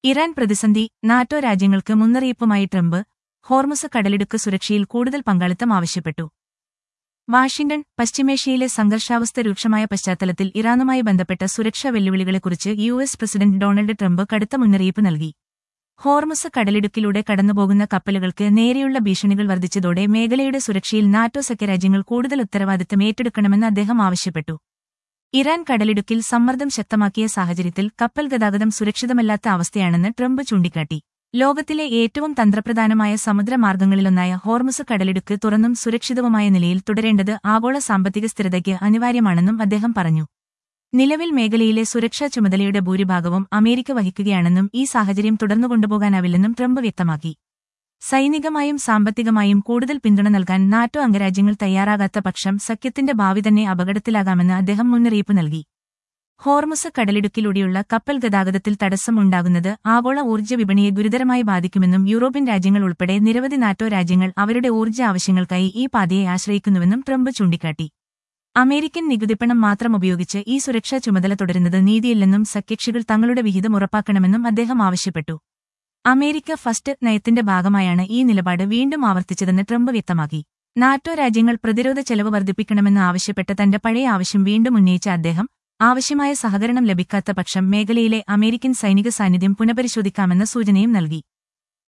Iran പ്രതിസന്ധി, NATO രാജ്യങ്ങൾക്ക് മുന്നറിയിപ്പുമായി ട്രംപ്, ഹോർമുസ് കടലിടുക്ക് സുരക്ഷയിൽ കൂടുതൽ പങ്കാളിത്തം ആവശ്യപ്പെട്ടു. വാഷിംഗ്ടൺ. പശ്ചിമേഷ്യയിലെ സംഘർഷാവസ്ഥ രൂക്ഷമായ പശ്ചാത്തലത്തിൽ ഇറാനുമായി ബന്ധപ്പെട്ട സുരക്ഷാ വെല്ലുവിളികളെക്കുറിച്ച് യു.എസ്. പ്രസിഡന്റ് ഡൊണാൾഡ് ട്രംപ് കടുത്ത മുന്നറിയിപ്പ് നൽകി. ഹോർമുസ് കടലിടുക്കിലൂടെ കടന്നുപോകുന്ന കപ്പലുകൾക്ക് നേരെയുള്ള ഭീഷണികൾ വർദ്ധിച്ചതോടെ മേഖലയുടെ സുരക്ഷയിൽ നാറ്റോ സഖ്യരാജ്യങ്ങൾ കൂടുതൽ ഉത്തരവാദിത്തം ഏറ്റെടുക്കണമെന്ന് അദ്ദേഹം ആവശ്യപ്പെട്ടു. ഇറാൻ കടലിടുക്കിൽ സമ്മർദ്ദം ശക്തമാക്കിയ സാഹചര്യത്തിൽ കപ്പൽ ഗതാഗതം സുരക്ഷിതമല്ലാത്ത അവസ്ഥയാണെന്ന് ട്രംപ് ചൂണ്ടിക്കാട്ടി. ലോകത്തിലെ ഏറ്റവും തന്ത്രപ്രധാനമായ സമുദ്രമാർഗ്ഗങ്ങളിലൊന്നായ ഹോർമുസ് കടലിടുക്ക് തുറന്നും സുരക്ഷിതവുമായ നിലയിൽ തുടരേണ്ടത് ആഗോള സാമ്പത്തിക സ്ഥിരതയ്ക്ക് അനിവാര്യമാണെന്നും അദ്ദേഹം പറഞ്ഞു. നിലവിൽ മേഖലയിലെ സുരക്ഷാ ചുമതലയുടെ ഭൂരിഭാഗവും അമേരിക്ക വഹിക്കുകയാണെന്നും ഈ സാഹചര്യം തുടർന്നുകൊണ്ടുപോകാനാവില്ലെന്നും ട്രംപ് വ്യക്തമാക്കി. സൈനികമായും സാമ്പത്തികമായും കൂടുതൽ പിന്തുണ നൽകാൻ നാറ്റോ അംഗരാജ്യങ്ങൾ തയ്യാറാകാത്ത പക്ഷം സഖ്യത്തിന്റെ ഭാവി തന്നെ അപകടത്തിലാകാമെന്ന് അദ്ദേഹം മുന്നറിയിപ്പ് നൽകി. ഹോർമുസ് കടലിടുക്കിലൂടെയുള്ള കപ്പൽ ഗതാഗതത്തിൽ തടസ്സം ഉണ്ടാകുന്നത് ആഗോള ഊർജ്ജ വിപണിയെ ഗുരുതരമായി ബാധിക്കുമെന്നും യൂറോപ്യൻ രാജ്യങ്ങൾ ഉൾപ്പെടെ നിരവധി നാറ്റോ രാജ്യങ്ങൾ അവരുടെ ഊർജ്ജ ആവശ്യങ്ങൾക്കായി ഈ പാതയെ ആശ്രയിക്കുന്നുവെന്നും ട്രംപ് ചൂണ്ടിക്കാട്ടി. അമേരിക്കൻ നികുതിപ്പണം മാത്രം ഉപയോഗിച്ച് ഈ സുരക്ഷാ ചുമതല തുടരുന്നത് നീതിയില്ലെന്നും സഖ്യകക്ഷികൾ തങ്ങളുടെ വിഹിതം ഉറപ്പാക്കണമെന്നും അദ്ദേഹം ആവശ്യപ്പെട്ടു. അമേരിക്ക ഫസ്റ്റ് നയത്തിന്റെ ഭാഗമായാണ് ഈ നിലപാട് വീണ്ടും ആവർത്തിച്ചതെന്ന് ട്രംപ് വ്യക്തമാക്കി. നാറ്റോ രാജ്യങ്ങൾ പ്രതിരോധ ചെലവ് വർദ്ധിപ്പിക്കണമെന്ന് ആവശ്യപ്പെട്ട തന്റെ പഴയ ആവശ്യം വീണ്ടും ഉന്നയിച്ച അദ്ദേഹം, ആവശ്യമായ സഹകരണം ലഭിക്കാത്ത പക്ഷം മേഖലയിലെ അമേരിക്കൻ സൈനിക സാന്നിധ്യം പുനഃപരിശോധിക്കാമെന്ന സൂചനയും നൽകി.